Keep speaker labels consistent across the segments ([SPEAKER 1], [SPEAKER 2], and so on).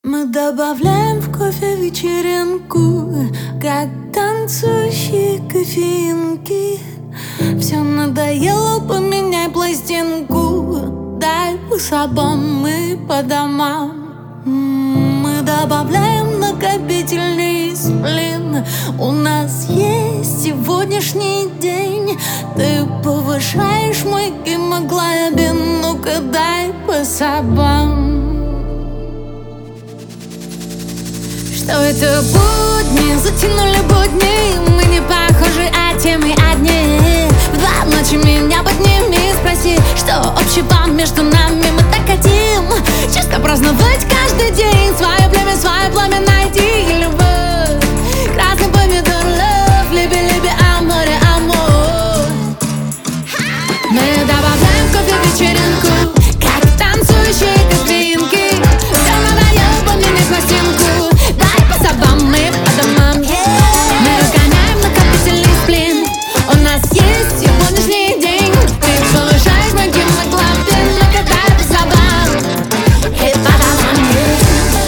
[SPEAKER 1] Мы добавляем в кофе вечеринку, как танцующие кофеинки. Все надоело, поменяй пластинку. Дай по собам, мы по домам. Мы добавляем накопительный сплин. У нас есть сегодняшний день. Ты повышаешь мой гемоглобин. Ну-ка дай по собам. Что это будни, затянули будни. Мы не похожи, а те мы одни. В 2 ночи меня подними, спроси, что общего между нами. Мы так хотим чисто праздновать каждый день. Свое пламя найди, любовь. Красный помидор, love, люби, аморе, амор. Мы добавляем в кофе вечеринку, как танцующие кофеинки. Все надоело, поменяй пластинку. Дай по собам, мы по домам, yeah. Мы разгоняем накопительный сплин. У нас есть сегодняшний день. Ты повышаешь мой гемоглобин. Ну-ка дай по собам и по домам, yeah.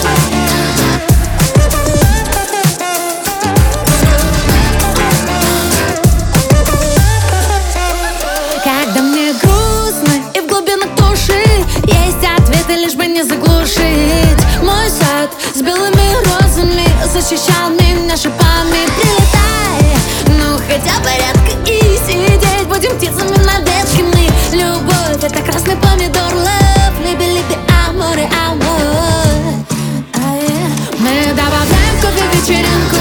[SPEAKER 1] Когда мне грустно и в глубинах души есть ответы, лишь бы не заглушить. Мой сад с белыми розами защищал меня шипами. Прилетай, ну хотя бы редко и сидеть. Будем птицами на ветке мы. Любовь — это красный помидор, love, люби, аморе, амор. Мы добавляем в кофе вечеринку,